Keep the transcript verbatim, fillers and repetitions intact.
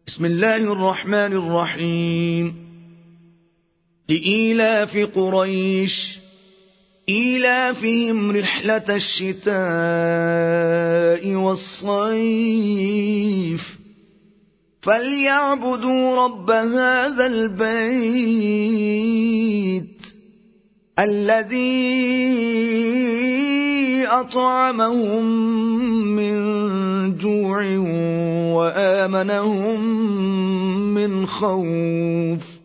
بسم الله الرحمن الرحيم. لإيلاف قريش إيلافهم رحلة الشتاء والصيف فليعبدوا رب هذا البيت الذي أطعمهم من جوع وآمنهم من خوف.